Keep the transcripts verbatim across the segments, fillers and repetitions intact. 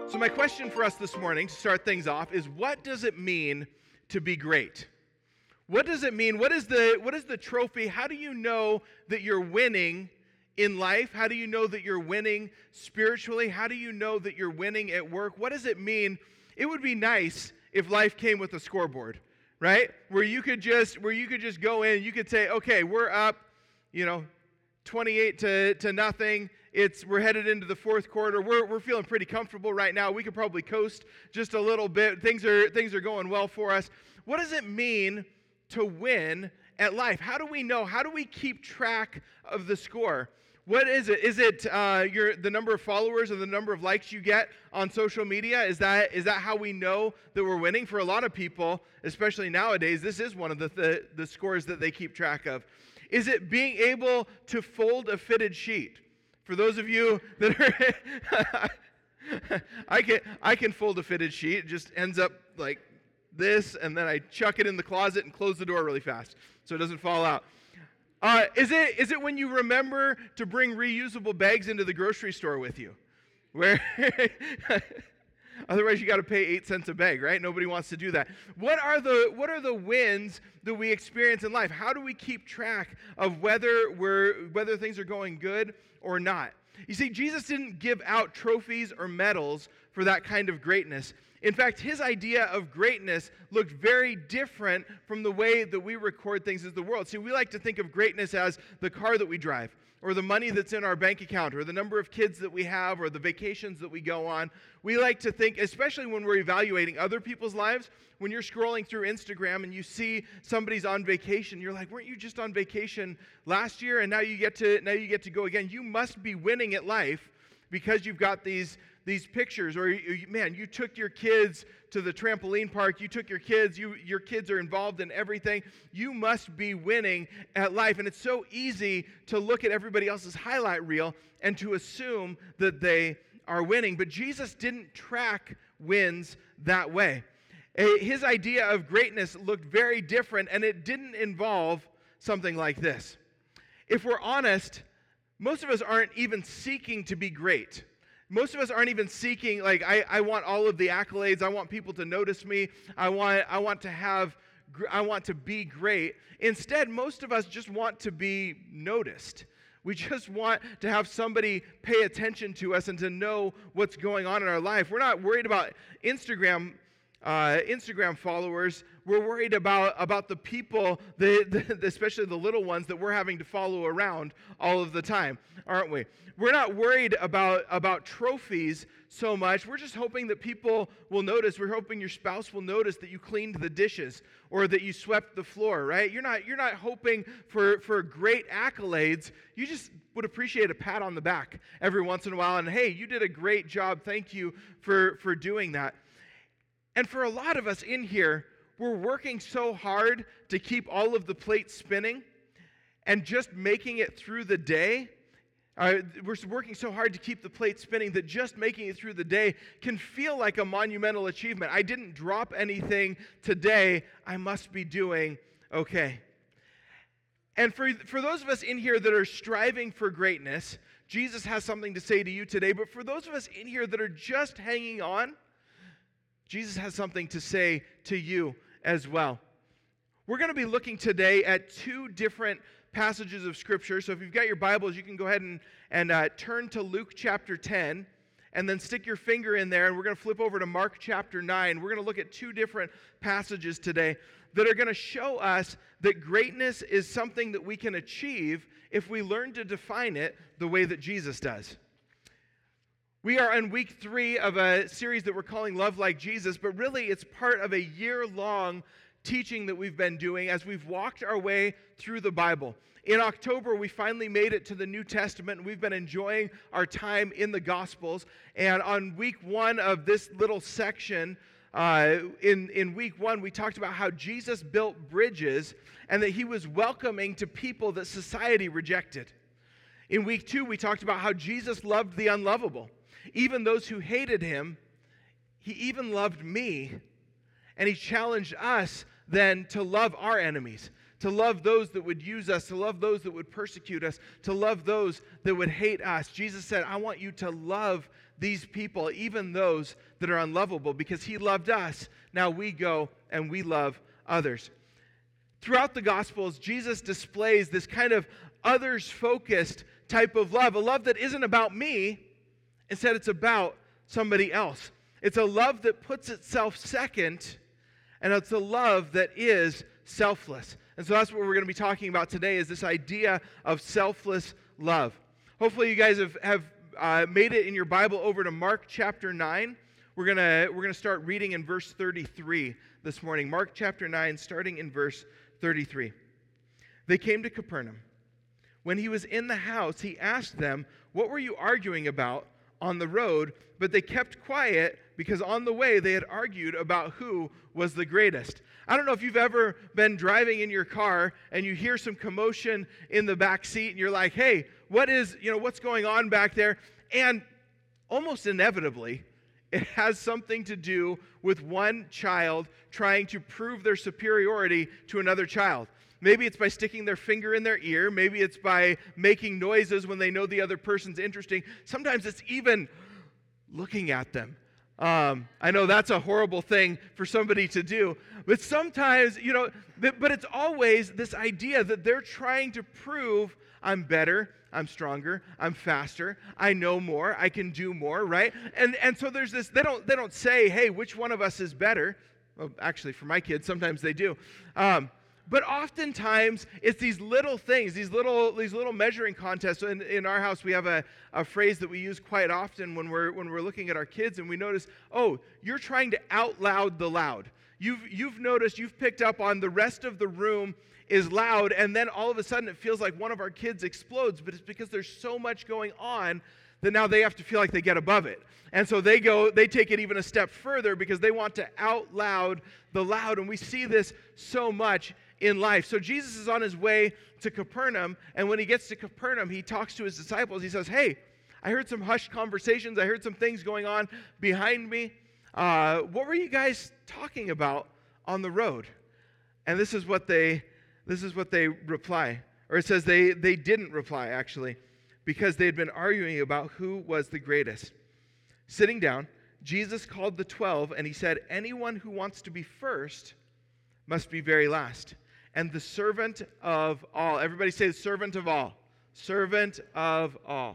So my question for us this morning to start things off is, what does it mean to be great? What does it mean? What is the what is the trophy? How do you know that you're winning in life? How do you know that you're winning spiritually? How do you know that you're winning at work? What does it mean? It would be nice if life came with a scoreboard, right? Where you could just where you could just go in, you could say, okay, we're up, you know, twenty-eight to, to nothing. It's we're headed into the fourth quarter. We're we're feeling pretty comfortable right now. We could probably coast just a little bit. Things are things are going well for us. What does it mean to win at life? How do we know? How do we keep track of the score? What is it? Is it uh, your the number of followers or the number of likes you get on social media? Is that is that how we know that we're winning? For a lot of people, especially nowadays, this is one of the the, the scores that they keep track of. Is it being able to fold a fitted sheet? For those of you that are, I can I can fold a fitted sheet. It just ends up like this, and then I chuck it in the closet and close the door really fast so it doesn't fall out. Uh, is it is it when you remember to bring reusable bags into the grocery store with you? Where otherwise you got to pay eight cents a bag, right? Nobody wants to do that. What are the what are the wins that we experience in life? How do we keep track of whether we're whether things are going good or not? You see, Jesus didn't give out trophies or medals for that kind of greatness. In fact, his idea of greatness looked very different from the way that we record things as the world. See, we like to think of greatness as the car that we drive, or the money that's in our bank account, or the number of kids that we have, or the vacations that we go on. We like to think, especially when we're evaluating other people's lives, when you're scrolling through Instagram and you see somebody's on vacation, you're like, weren't you just on vacation last year, and now you get to now you get to go again? You must be winning at life because you've got these these pictures, or you, man, you took your kids to the trampoline park, you took your kids, you your kids are involved in everything. You must be winning at life. And it's so easy to look at everybody else's highlight reel and to assume that they are winning. But Jesus didn't track wins that way. His idea of greatness looked very different, and it didn't involve something like this. If we're honest, most of us aren't even seeking to be great. Most of us aren't even seeking, like, I, I want all of the accolades. I want people to notice me. I want I want to have, I want to be great. Instead, most of us just want to be noticed. We just want to have somebody pay attention to us and to know what's going on in our life. We're not worried about Instagram Uh, Instagram followers. We're worried about, about the people, the, the, especially the little ones that we're having to follow around all of the time, aren't we? We're not worried about, about trophies so much. We're just hoping that people will notice. We're hoping your spouse will notice that you cleaned the dishes or that you swept the floor, right? You're not, you're not hoping for, for great accolades. You just would appreciate a pat on the back every once in a while. And hey, you did a great job. Thank you for, for doing that. And for a lot of us in here, we're working so hard to keep all of the plates spinning and just making it through the day. Uh, we're working so hard to keep the plate spinning that just making it through the day can feel like a monumental achievement. I didn't drop anything today. I must be doing okay. And for, for those of us in here that are striving for greatness, Jesus has something to say to you today. But for those of us in here that are just hanging on, Jesus has something to say to you as well. We're going to be looking today at two different passages of Scripture. So if you've got your Bibles, you can go ahead and, and uh, turn to Luke chapter ten, and then stick your finger in there, and we're going to flip over to Mark chapter nine. We're going to look at two different passages today that are going to show us that greatness is something that we can achieve if we learn to define it the way that Jesus does. We are in week three of a series that we're calling Love Like Jesus, but really it's part of a year-long teaching that we've been doing as we've walked our way through the Bible. In October, we finally made it to the New Testament, and we've been enjoying our time in the Gospels. And on week one of this little section, uh, in, in week one, we talked about how Jesus built bridges and that he was welcoming to people that society rejected. In week two, we talked about how Jesus loved the unlovable. Even those who hated him, he even loved me. And he challenged us then to love our enemies, to love those that would use us, to love those that would persecute us, to love those that would hate us. Jesus said, I want you to love these people, even those that are unlovable, because he loved us. Now we go and we love others. Throughout the Gospels, Jesus displays this kind of others-focused type of love, a love that isn't about me. Instead, it's about somebody else. It's a love that puts itself second, and it's a love that is selfless. And so that's what we're going to be talking about today, is this idea of selfless love. Hopefully you guys have, have uh, made it in your Bible over to Mark chapter nine. We're going to we're going to start reading in verse thirty-three this morning. Mark chapter nine, starting in verse thirty-three. They came to Capernaum. When he was in the house, he asked them, "What were you arguing about on the road?" But they kept quiet because on the way they had argued about who was the greatest. I don't know if you've ever been driving in your car and you hear some commotion in the back seat and you're like, "Hey, what is, you know, what's going on back there?" And almost inevitably, it has something to do with one child trying to prove their superiority to another child. Maybe it's by sticking their finger in their ear. Maybe it's by making noises when they know the other person's interesting. Sometimes it's even looking at them. Um, I know that's a horrible thing for somebody to do. But sometimes, you know, but it's always this idea that they're trying to prove, I'm better, I'm stronger, I'm faster, I know more, I can do more, right? And and so there's this, they don't they don't say, hey, which one of us is better? Well, actually, for my kids, sometimes they do. Um, but oftentimes, it's these little things, these little these little measuring contests. In, in our house, we have a, a phrase that we use quite often when we're when we're looking at our kids, and we notice, oh, you're trying to out loud the loud. You've you've noticed, you've picked up on the rest of the room is loud, and then all of a sudden it feels like one of our kids explodes, but it's because there's so much going on that now they have to feel like they get above it. And so they go, they take it even a step further because they want to out loud the loud, and we see this so much in life. So Jesus is on his way to Capernaum, and when he gets to Capernaum, he talks to his disciples. He says, "Hey, I heard some hushed conversations. I heard some things going on behind me. Uh, what were you guys talking about on the road?" And this is what they This is what they reply. Or it says they, they didn't reply, actually, because they had been arguing about who was the greatest. Sitting down, Jesus called the twelve, and he said, "Anyone who wants to be first must be very last, and the servant of all." Everybody say, servant of all. Servant of all.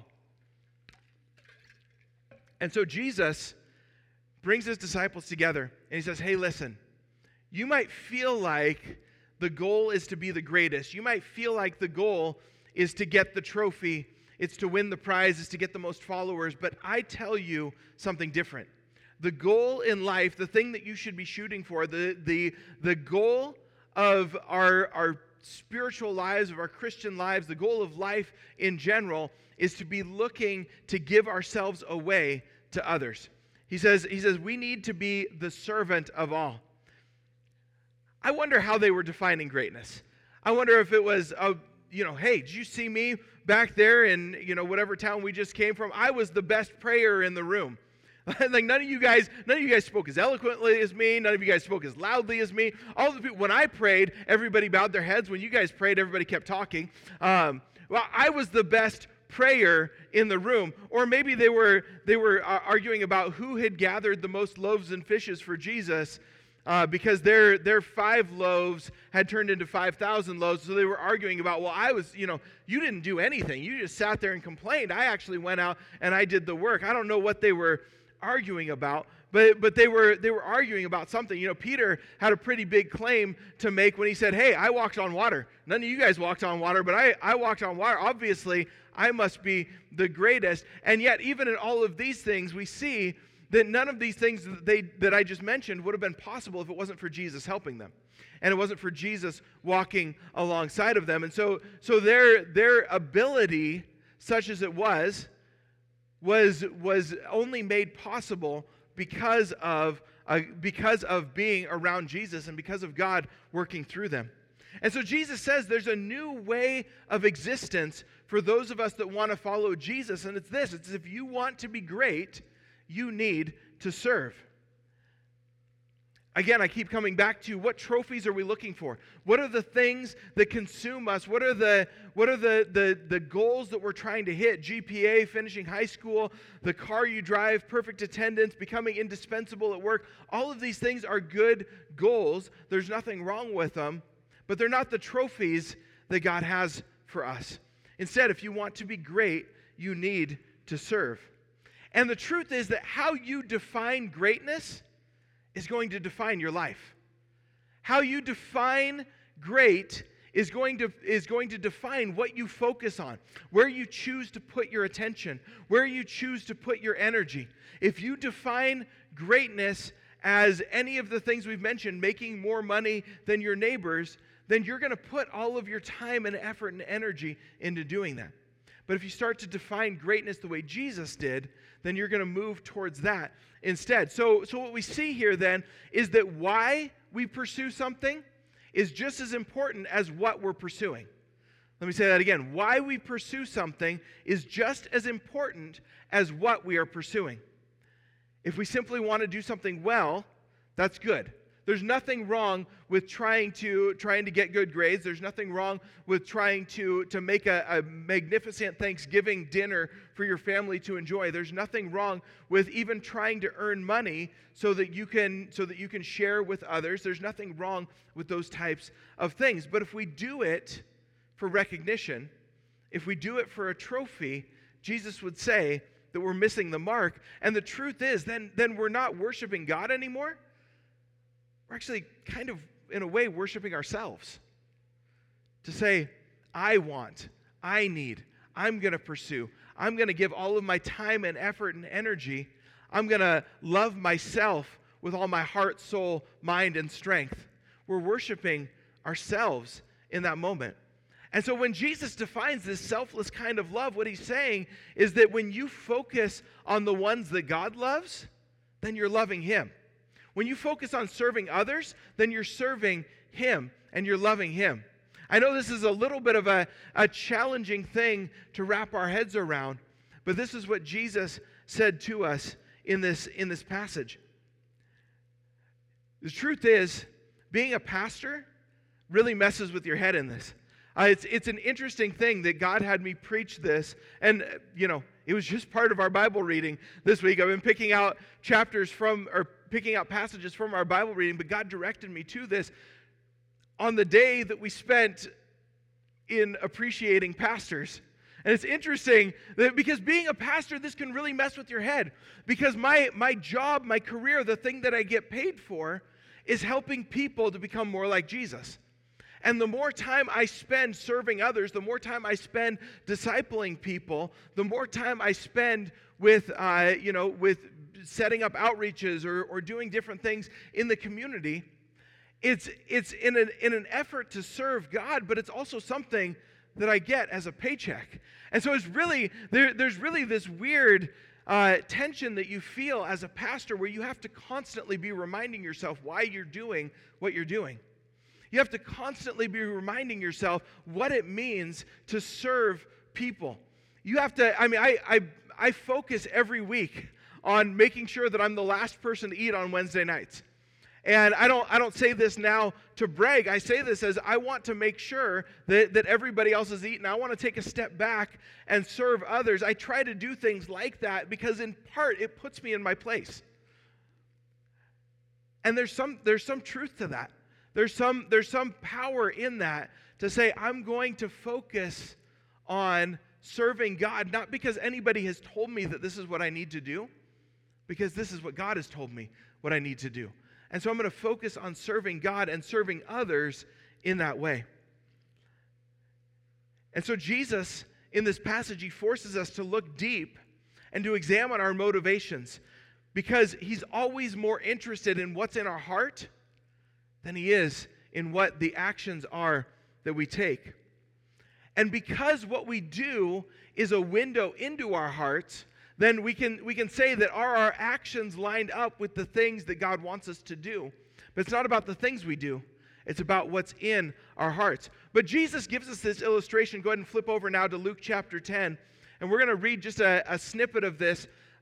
And so Jesus brings his disciples together, and he says, "Hey, listen, you might feel like the goal is to be the greatest. You might feel like the goal is to get the trophy, it's to win the prize, it's to get the most followers, but I tell you something different. The goal in life, the thing that you should be shooting for, the the the goal of our our spiritual lives, of our Christian lives, the goal of life in general is to be looking to give ourselves away to others." He says he says we need to be the servant of all. I wonder how they were defining greatness. I wonder if it was, uh, you know, hey, did you see me back there in, you know, whatever town we just came from? I was the best prayer in the room. Like none of you guys, none of you guys spoke as eloquently as me. None of you guys spoke as loudly as me. All the people, when I prayed, everybody bowed their heads. When you guys prayed, everybody kept talking. Um, well, I was the best prayer in the room. Or maybe they were they were uh, arguing about who had gathered the most loaves and fishes for Jesus. Uh, because their their five loaves had turned into five thousand loaves, so they were arguing about, well, I was, you know, you didn't do anything. You just sat there and complained. I actually went out and I did the work. I don't know what they were arguing about, but but they were they were arguing about something. You know, Peter had a pretty big claim to make when he said, "Hey, I walked on water. None of you guys walked on water, but I, I walked on water. Obviously, I must be the greatest." And yet, even in all of these things, we see that none of these things that, they, that I just mentioned would have been possible if it wasn't for Jesus helping them. And it wasn't for Jesus walking alongside of them. And so, so their, their ability, such as it was, was, was only made possible because of, uh, because of being around Jesus and because of God working through them. And so Jesus says there's a new way of existence for those of us that want to follow Jesus. And it's this. It's if you want to be great, you need to serve. Again, I keep coming back to what trophies are we looking for? What are the things that consume us? What are the what are the, the, the goals that we're trying to hit? G P A, finishing high school, the car you drive, perfect attendance, becoming indispensable at work. All of these things are good goals. There's nothing wrong with them, but they're not the trophies that God has for us. Instead, if you want to be great, you need to serve. And the truth is that how you define greatness is going to define your life. How you define great is going to is going to define what you focus on, where you choose to put your attention, where you choose to put your energy. If you define greatness as any of the things we've mentioned, making more money than your neighbors, then you're going to put all of your time and effort and energy into doing that. But if you start to define greatness the way Jesus did, then you're going to move towards that instead. So, so what we see here then is that why we pursue something is just as important as what we're pursuing. Let me say that again. Why we pursue something is just as important as what we are pursuing. If we simply want to do something well, that's good. There's nothing wrong with trying to trying to get good grades. There's nothing wrong with trying to, to make a, a magnificent Thanksgiving dinner for your family to enjoy. There's nothing wrong with even trying to earn money so that you can so that you can share with others. There's nothing wrong with those types of things. But if we do it for recognition, if we do it for a trophy, Jesus would say that we're missing the mark. And the truth is, then, then we're not worshiping God anymore. We're actually kind of, in a way, worshiping ourselves. To say, I want, I need, I'm going to pursue, I'm going to give all of my time and effort and energy. I'm going to love myself with all my heart, soul, mind, and strength. We're worshiping ourselves in that moment. And so when Jesus defines this selfless kind of love, what he's saying is that when you focus on the ones that God loves, then you're loving him. When you focus on serving others, then you're serving him and you're loving him. I know this is a little bit of a, a challenging thing to wrap our heads around, but this is what Jesus said to us in this, in this passage. The truth is, being a pastor really messes with your head in this. Uh, it's, it's an interesting thing that God had me preach this, and, uh, you know, it was just part of our Bible reading this week. I've been picking out chapters from, or picking out passages from our Bible reading, but God directed me to this on the day that we spent in appreciating pastors. And it's interesting that because being a pastor, this can really mess with your head. Because my, my job, my career, the thing that I get paid for is helping people to become more like Jesus. And the more time I spend serving others, the more time I spend discipling people, the more time I spend with, uh, you know, with setting up outreaches or, or doing different things in the community, it's it's in an in an effort to serve God, but it's also something that I get as a paycheck. And so it's really there, there's really this weird uh, tension that you feel as a pastor, where you have to constantly be reminding yourself why you're doing what you're doing. You have to constantly be reminding yourself what it means to serve people. You have to, I mean, I, I, I focus every week on making sure that I'm the last person to eat on Wednesday nights. And I don't, I don't say this now to brag. I say this as I want to make sure that, that everybody else is eating. I want to take a step back and serve others. I try to do things like that because in part it puts me in my place. And there's some, there's some truth to that. There's some, there's some power in that to say, I'm going to focus on serving God, not because anybody has told me that this is what I need to do, because this is what God has told me what I need to do. And so I'm going to focus on serving God and serving others in that way. And so Jesus, in this passage, he forces us to look deep and to examine our motivations, because he's always more interested in what's in our heart than he is in what the actions are that we take. And because what we do is a window into our hearts, then we can we can say that are our actions lined up with the things that God wants us to do. But it's not about the things we do. It's about what's in our hearts. But Jesus gives us this illustration. Go ahead and flip over now to Luke chapter ten. And we're going to read just a, a snippet of this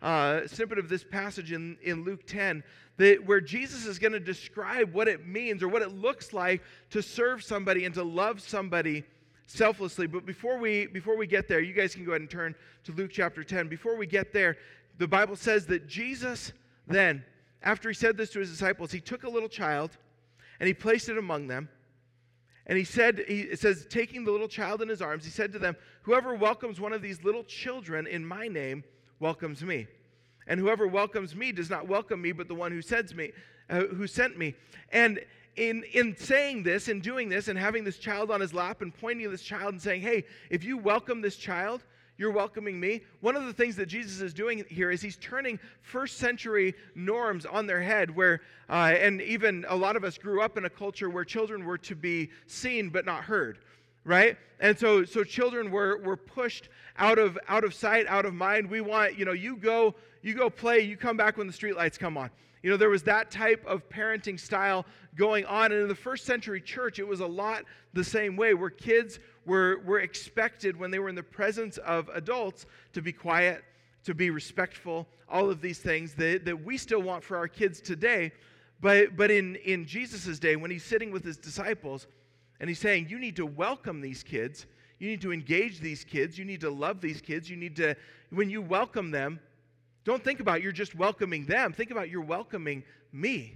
uh, snippet of this passage in, in Luke ten, that where Jesus is going to describe what it means or what it looks like to serve somebody and to love somebody selflessly. But before we before we get there, you guys can go ahead and turn to Luke chapter ten. Before we get there, the Bible says that Jesus then, after he said this to his disciples, he took a little child and he placed it among them. And he said, he, it says, taking the little child in his arms, he said to them, whoever welcomes one of these little children in my name welcomes me. And whoever welcomes me does not welcome me, but the one who sends me, uh, who sent me. And in, in saying this, in doing this, and having this child on his lap and pointing to this child and saying, hey, if you welcome this child, you're welcoming me. One of the things that Jesus is doing here is he's turning first century norms on their head where, uh, and even a lot of us grew up in a culture where children were to be seen but not heard, right? And so so children were were pushed out of out of sight, out of mind. We want, you know, you go, you go play, you come back when the streetlights come on. You know, there was that type of parenting style going on. And in the first century church, it was a lot the same way, where kids were, were expected when they were in the presence of adults to be quiet, to be respectful, all of these things that, that we still want for our kids today. But, but in, in Jesus' day, when he's sitting with his disciples and he's saying, you need to welcome these kids, you need to engage these kids, you need to love these kids, you need to, when you welcome them, don't think about you're just welcoming them. Think about you're welcoming me.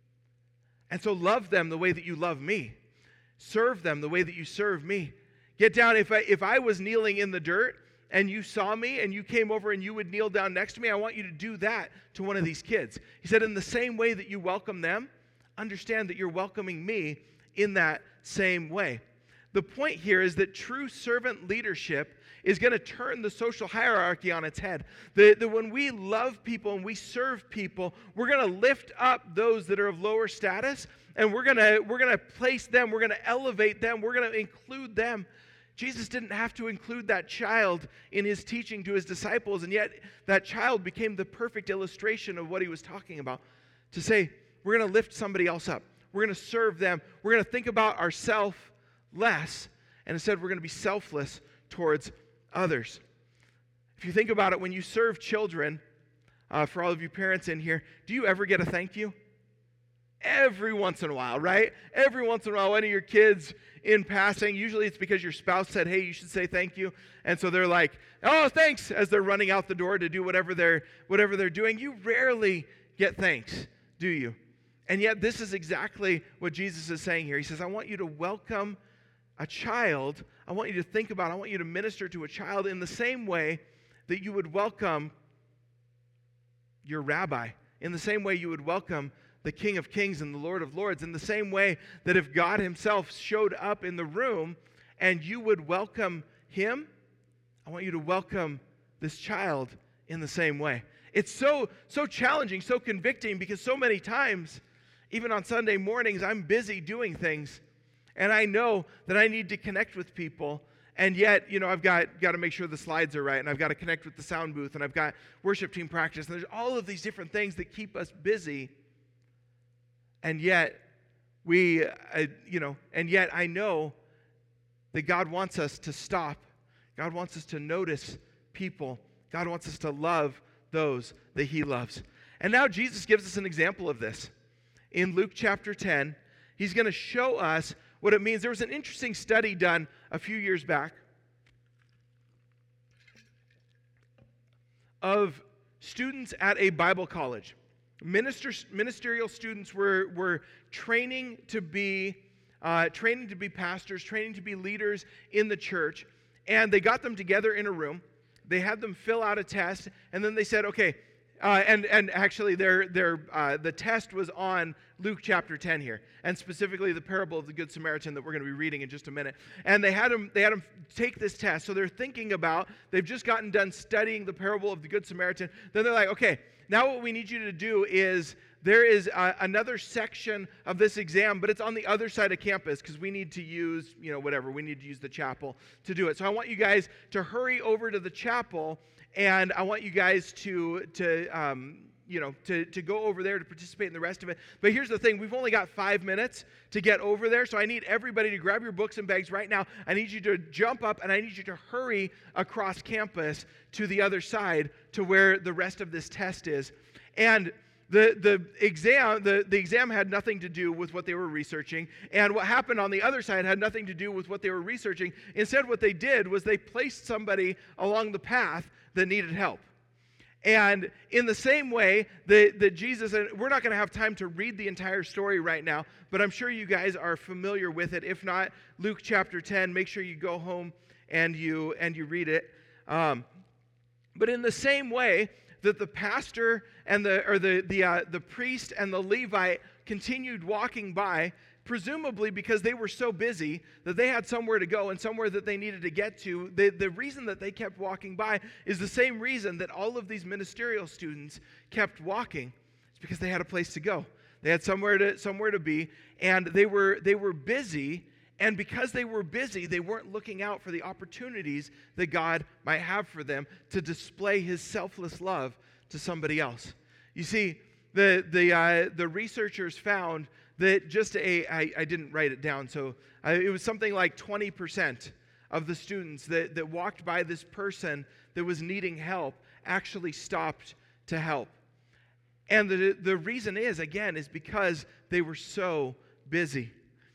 And so love them the way that you love me. Serve them the way that you serve me. Get down. If I, if I was kneeling in the dirt and you saw me and you came over and you would kneel down next to me, I want you to do that to one of these kids. He said, in the same way that you welcome them, understand that you're welcoming me in that same way. The point here is that true servant leadership is going to turn the social hierarchy on its head. That, that when we love people and we serve people, we're going to lift up those that are of lower status, and we're going to we're going to place them, we're going to elevate them, we're going to include them. Jesus didn't have to include that child in his teaching to his disciples, and yet that child became the perfect illustration of what he was talking about. To say, we're going to lift somebody else up. We're going to serve them. We're going to think about ourselves less, and instead we're going to be selfless towards others. If you think about it, when you serve children, uh, for all of you parents in here, do you ever get a thank you? Every once in a while, right? Every once in a while, one of your kids in passing, usually it's because your spouse said, hey, you should say thank you. And so they're like, oh, thanks, as they're running out the door to do whatever they're, whatever they're doing. You rarely get thanks, do you? And yet this is exactly what Jesus is saying here. He says, I want you to welcome a child. I want you to think about, I want you to minister to a child in the same way that you would welcome your rabbi, in the same way you would welcome the King of Kings and the Lord of Lords, in the same way that if God himself showed up in the room and you would welcome him, I want you to welcome this child in the same way. It's so, so challenging, so convicting, because so many times, even on Sunday mornings, I'm busy doing things, and I know that I need to connect with people, and yet, you know, I've got, got to make sure the slides are right, and I've got to connect with the sound booth, and I've got worship team practice, and there's all of these different things that keep us busy, and yet, we, uh, you know, and yet I know that God wants us to stop. God wants us to notice people. God wants us to love those that he loves. And now Jesus gives us an example of this. In Luke chapter ten, he's going to show us what it means. There was an interesting study done a few years back of students at a Bible college. Minister, ministerial students were, were training to be uh, training to be pastors, training to be leaders in the church, and they got them together in a room. They had them fill out a test, and then they said, okay, uh, and and actually their their uh, the test was on Luke chapter ten here, and specifically the parable of the Good Samaritan that we're going to be reading in just a minute. And they had them they had them take this test. So they're thinking about, they've just gotten done studying the parable of the Good Samaritan. Then they're like, okay, now what we need you to do is, there is uh, another section of this exam, but it's on the other side of campus because we need to use, you know, whatever, we need to use the chapel to do it. So I want you guys to hurry over to the chapel, and I want you guys to, to um, you know, to, to go over there to participate in the rest of it. But here's the thing. We've only got five minutes to get over there, so I need everybody to grab your books and bags right now. I need you to jump up, and I need you to hurry across campus to the other side to where the rest of this test is. And the, the exam the, the exam had nothing to do with what they were researching, and what happened on the other side had nothing to do with what they were researching. Instead, what they did was they placed somebody along the path that needed help. And in the same way that, that Jesus, and we're not going to have time to read the entire story right now, but I'm sure you guys are familiar with it. If not, Luke chapter ten, make sure you go home and you and you read it. Um, but in the same way that the pastor and the or the the uh, the priest and the Levite continued walking by, presumably because they were so busy that they had somewhere to go and somewhere that they needed to get to. The, the reason that they kept walking by is the same reason that all of these ministerial students kept walking. It's because they had a place to go. They had somewhere to somewhere to be, and they were they were busy, and because they were busy, they weren't looking out for the opportunities that God might have for them to display his selfless love to somebody else. You see, the the uh, the researchers found that just a, I, I didn't write it down, so I, it was something like twenty percent of the students that, that walked by this person that was needing help actually stopped to help. And the, the reason is, again, is because they were so busy.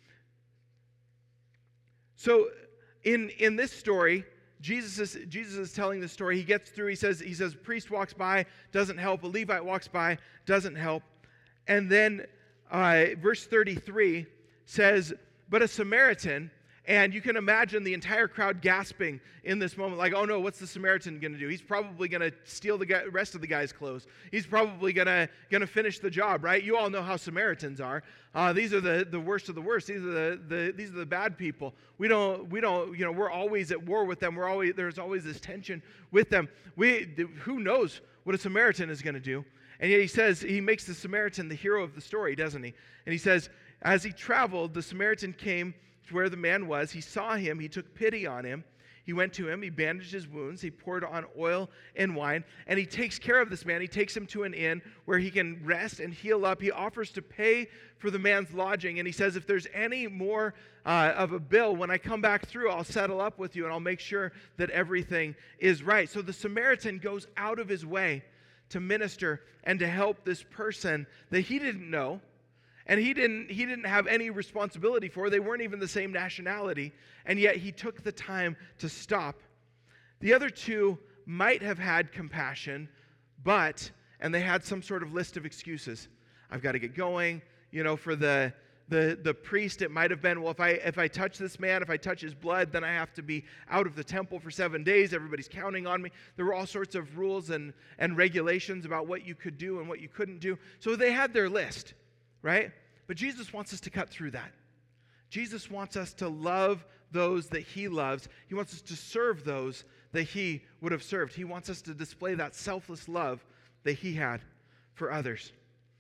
So in, in this story, Jesus is, Jesus is telling the story. He gets through, he says, he says, a priest walks by, doesn't help. A Levite walks by, doesn't help. And then Uh, verse thirty-three says, but a Samaritan, and you can imagine the entire crowd gasping in this moment, like, oh no, what's the Samaritan going to do? He's probably going to steal the guy, rest of the guy's clothes. He's probably going to going to finish the job, right? You all know how Samaritans are. Uh, these are the, the worst of the worst. These are the, the these are the bad people. We don't we don't you know we're always at war with them. We're always there's always this tension with them. We who knows what a Samaritan is going to do? And yet he says, he makes the Samaritan the hero of the story, doesn't he? And he says, as he traveled, the Samaritan came to where the man was. He saw him. He took pity on him. He went to him. He bandaged his wounds. He poured on oil and wine. And he takes care of this man. He takes him to an inn where he can rest and heal up. He offers to pay for the man's lodging. And he says, if there's any more uh, of a bill, when I come back through, I'll settle up with you and I'll make sure that everything is right. So the Samaritan goes out of his way to minister and to help this person that he didn't know and he didn't he didn't have any responsibility for. They weren't even the same nationality, and yet he took the time to stop. The other two might have had compassion, but, and they had some sort of list of excuses. I've got to get going, you know, for the The, the priest, it might have been, well, if I if I touch this man, if I touch his blood, then I have to be out of the temple for seven days. Everybody's counting on me. There were all sorts of rules and, and regulations about what you could do and what you couldn't do. So they had their list, right? But Jesus wants us to cut through that. Jesus wants us to love those that he loves. He wants us to serve those that he would have served. He wants us to display that selfless love that he had for others.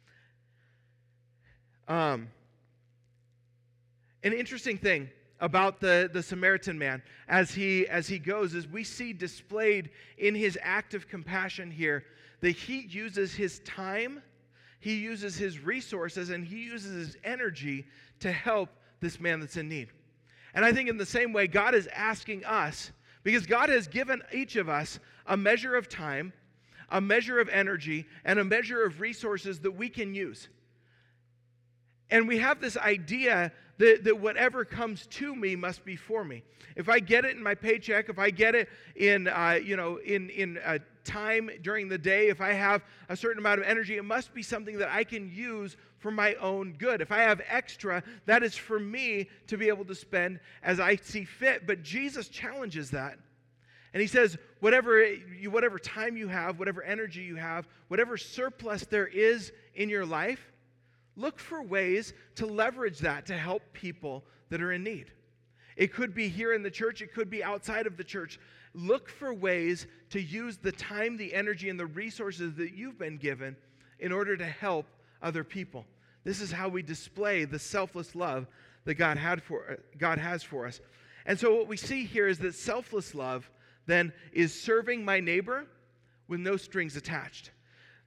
Um... An interesting thing about the, the Samaritan man as he as he goes is we see displayed in his act of compassion here that he uses his time, he uses his resources, and he uses his energy to help this man that's in need. And I think in the same way, God is asking us, because God has given each of us a measure of time, a measure of energy, and a measure of resources that we can use. And we have this idea that, that whatever comes to me must be for me. If I get it in my paycheck, if I get it in, uh, you know, in in uh, time during the day, if I have a certain amount of energy, it must be something that I can use for my own good. If I have extra, that is for me to be able to spend as I see fit. But Jesus challenges that. And he says, whatever you, whatever time you have, whatever energy you have, whatever surplus there is in your life, look for ways to leverage that to help people that are in need. It could be here in the church. It could be outside of the church. Look for ways to use the time, the energy, and the resources that you've been given in order to help other people. This is how we display the selfless love that God had for God has for us. And so what we see here is that selfless love then is serving my neighbor with no strings attached.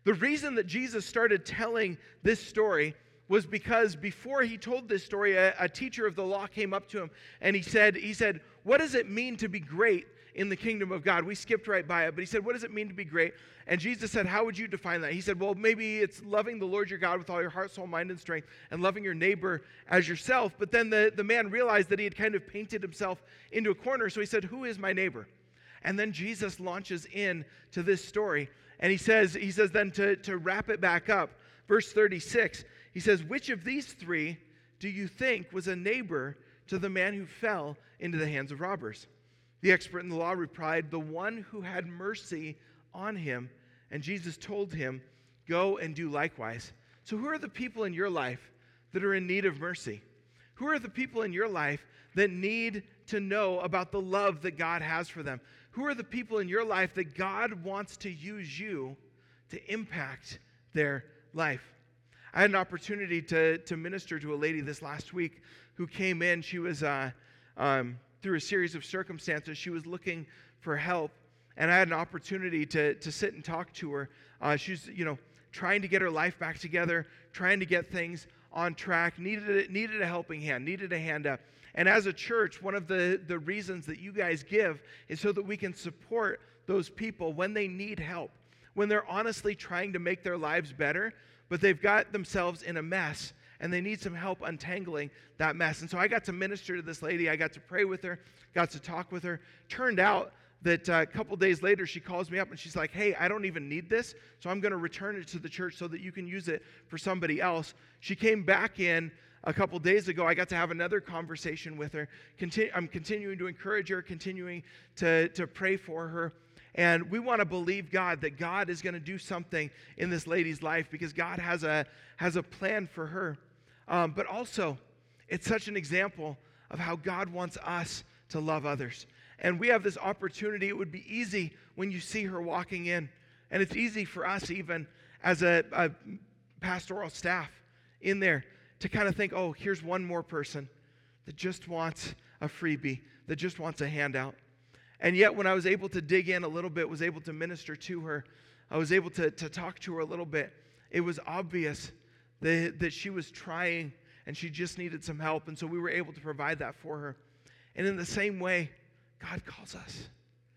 The reason that Jesus started telling this story was because before he told this story, a, a teacher of the law came up to him and he said, he said, what does it mean to be great in the kingdom of God? We skipped right by it, but he said, what does it mean to be great? And Jesus said, how would you define that? He said, well, maybe it's loving the Lord your God with all your heart, soul, mind, and strength, and loving your neighbor as yourself. But then the, the man realized that he had kind of painted himself into a corner, so he said, who is my neighbor? And then Jesus launches in to this story, and he says, he says then to, to wrap it back up, verse thirty-six, he says, which of these three do you think was a neighbor to the man who fell into the hands of robbers? The expert in the law replied, the one who had mercy on him. And Jesus told him, go and do likewise. So who are the people in your life that are in need of mercy? Who are the people in your life that need to know about the love that God has for them? Who are the people in your life that God wants to use you to impact their life? I had an opportunity to, to minister to a lady this last week who came in. She was, uh, um, through a series of circumstances, she was looking for help. And I had an opportunity to, to sit and talk to her. Uh, she's, you know, trying to get her life back together, trying to get things on track, needed a, needed a helping hand, needed a hand up. And as a church, one of the, the reasons that you guys give is so that we can support those people when they need help, when they're honestly trying to make their lives better, but they've got themselves in a mess and they need some help untangling that mess. And so I got to minister to this lady. I got to pray with her, got to talk with her. Turned out that uh, a couple days later, she calls me up and she's like, hey, I don't even need this, so I'm going to return it to the church so that you can use it for somebody else. She came back in a couple days ago. I got to have another conversation with her. Continu- I'm continuing to encourage her, continuing to, to pray for her. And we want to believe God that God is going to do something in this lady's life because God has a, has a plan for her. Um, but also, it's such an example of how God wants us to love others. And we have this opportunity. It would be easy when you see her walking in. And it's easy for us even as a, a pastoral staff in there to kind of think, oh, here's one more person that just wants a freebie, that just wants a handout. And yet when I was able to dig in a little bit, was able to minister to her, I was able to, to talk to her a little bit, it was obvious that, that she was trying and she just needed some help. And so we were able to provide that for her. And in the same way, God calls us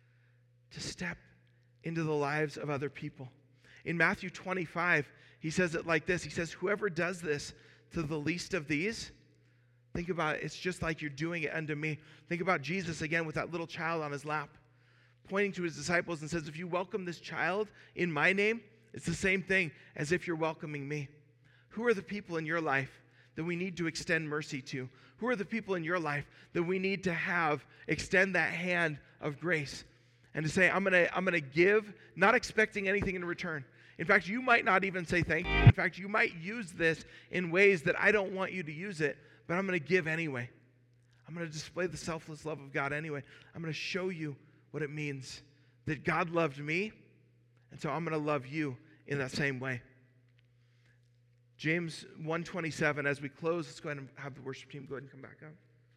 to step into the lives of other people. In Matthew twenty-five, he says it like this. He says, whoever does this to the least of these, think about it, it's just like you're doing it unto me. Think about Jesus again with that little child on his lap, pointing to his disciples and says, if you welcome this child in my name, it's the same thing as if you're welcoming me. Who are the people in your life that we need to extend mercy to? Who are the people in your life that we need to have extend that hand of grace and to say, I'm going to I'm going to give, not expecting anything in return. In fact, you might not even say thank you. In fact, you might use this in ways that I don't want you to use it, but I'm going to give anyway. I'm going to display the selfless love of God anyway. I'm going to show you what it means that God loved me, and so I'm going to love you in that same way. James one twenty-seven, as we close, let's go ahead and have the worship team go ahead and come back up.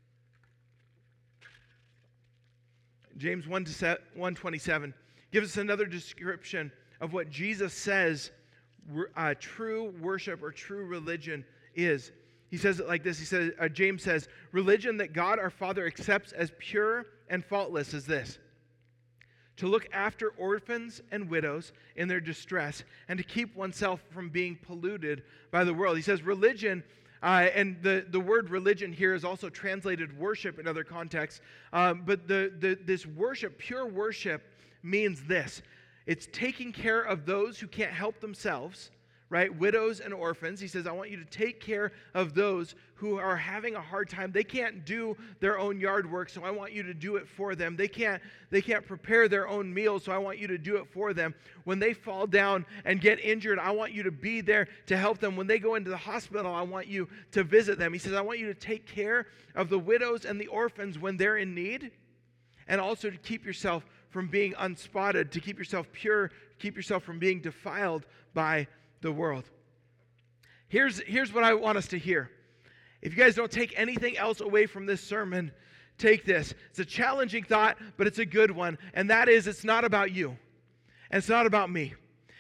James one twenty-seven gives us another description of what Jesus says uh, true worship or true religion is. He says it like this. He says, uh, James says, religion that God our Father accepts as pure and faultless is this: to look after orphans and widows in their distress, and to keep oneself from being polluted by the world. He says religion, uh, and the, the word religion here is also translated worship in other contexts, um, but the, the this worship, pure worship, means this. It's taking care of those who can't help themselves, right? Widows and orphans. He says, I want you to take care of those who are having a hard time. They can't do their own yard work, so I want you to do it for them. They can't, they can't prepare their own meals, so I want you to do it for them. When they fall down and get injured, I want you to be there to help them. When they go into the hospital, I want you to visit them. He says, I want you to take care of the widows and the orphans when they're in need, and also to keep yourself from being unspotted, to keep yourself pure, keep yourself from being defiled by the world. Here's, here's what I want us to hear. If you guys don't take anything else away from this sermon, take this. It's a challenging thought, but it's a good one. And that is, it's not about you. And it's not about me.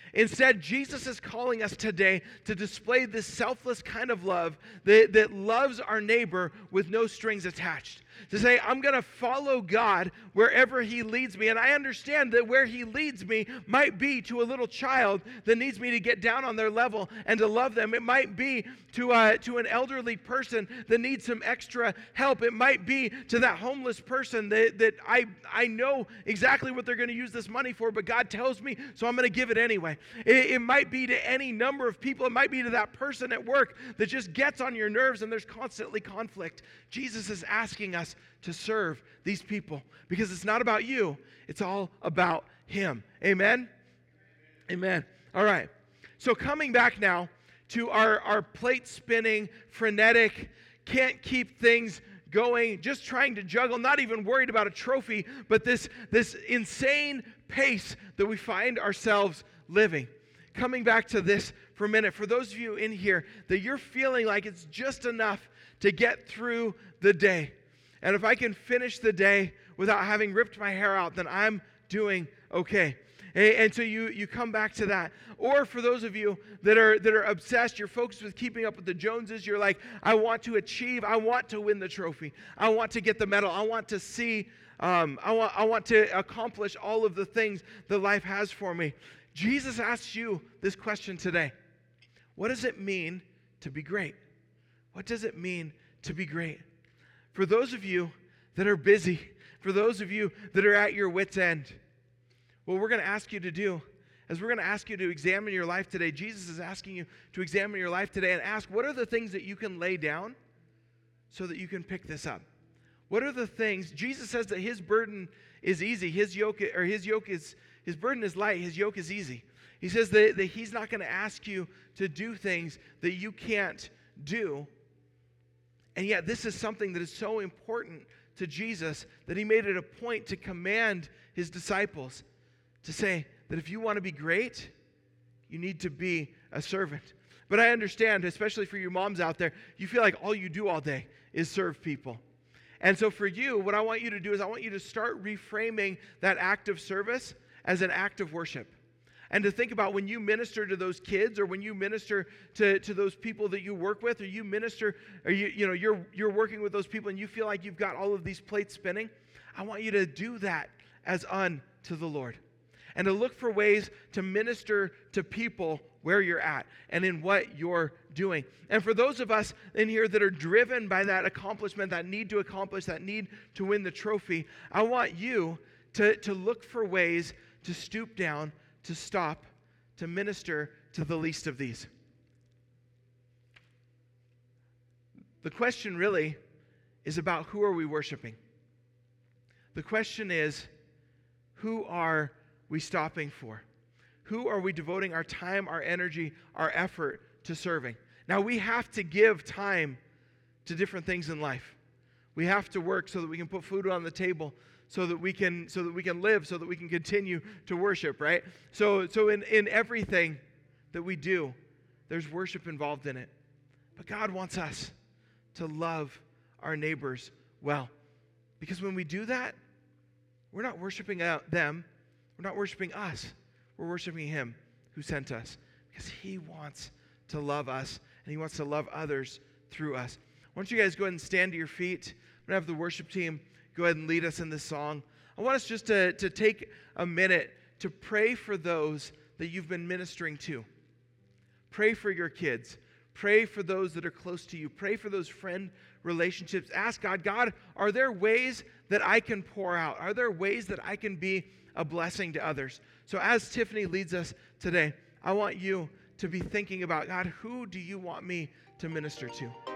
Instead, Jesus is calling us today to display this selfless kind of love that, that loves our neighbor with no strings attached. To say, I'm going to follow God wherever he leads me. And I understand that where he leads me might be to a little child that needs me to get down on their level and to love them. It might be to, uh, to an elderly person that needs some extra help. It might be to that homeless person that, that I, I know exactly what they're going to use this money for, but God tells me, so I'm going to give it anyway. It, it might be to any number of people. It might be to that person at work that just gets on your nerves and there's constantly conflict. Jesus is asking us to serve these people because it's not about you. It's all about him. Amen? Amen. All right. So coming back now to our, our plate spinning, frenetic, can't keep things going, just trying to juggle, not even worried about a trophy, but this, this insane pace that we find ourselves living. Coming back to this for a minute, for those of you in here that you're feeling like it's just enough to get through the day. And if I can finish the day without having ripped my hair out, then I'm doing okay. And, and so you you come back to that. Or for those of you that are that are obsessed, you're focused with keeping up with the Joneses, you're like, I want to achieve, I want to win the trophy. I want to get the medal. I want to see, um, I want I want to accomplish all of the things that life has for me. Jesus asks you this question today. What does it mean to be great? What does it mean to be great? For those of you that are busy, for those of you that are at your wit's end, what we're going to ask you to do is we're going to ask you to examine your life today. Jesus is asking you to examine your life today and ask, what are the things that you can lay down so that you can pick this up? What are the things? Jesus says that his burden is easy. His yoke, or his yoke is, his burden is light. His yoke is easy. He says that, that he's not going to ask you to do things that you can't do. And yet this is something that is so important to Jesus that he made it a point to command his disciples to say that if you want to be great, you need to be a servant. But I understand, especially for you moms out there, you feel like all you do all day is serve people. And so for you, what I want you to do is I want you to start reframing that act of service as an act of worship. And to think about when you minister to those kids or when you minister to, to those people that you work with, or you minister, or you, you know, you're you're working with those people and you feel like you've got all of these plates spinning, I want you to do that as unto the Lord. And to look for ways to minister to people where you're at and in what you're doing. And for those of us in here that are driven by that accomplishment, that need to accomplish, that need to win the trophy, I want you to, to look for ways to stoop down, to stop, to minister to the least of these. The question really is about who are we worshiping? The question is, who are we stopping for? Who are we devoting our time, our energy, our effort to serving? Now, we have to give time to different things in life. We have to work so that we can put food on the table, so that we can so that we can live, so that we can continue to worship, right? So so in, in everything that we do, there's worship involved in it. But God wants us to love our neighbors well. Because when we do that, we're not worshiping them, we're not worshiping us, we're worshiping him who sent us. Because he wants to love us, and he wants to love others through us. Why don't you guys go ahead and stand to your feet? I'm going to have the worship team go ahead and lead us in this song. I want us just to, to take a minute to pray for those that you've been ministering to. Pray for your kids. Pray for those that are close to you. Pray for those friend relationships. Ask God, God, are there ways that I can pour out? Are there ways that I can be a blessing to others? So as Tiffany leads us today, I want you to be thinking about, God, who do you want me to minister to?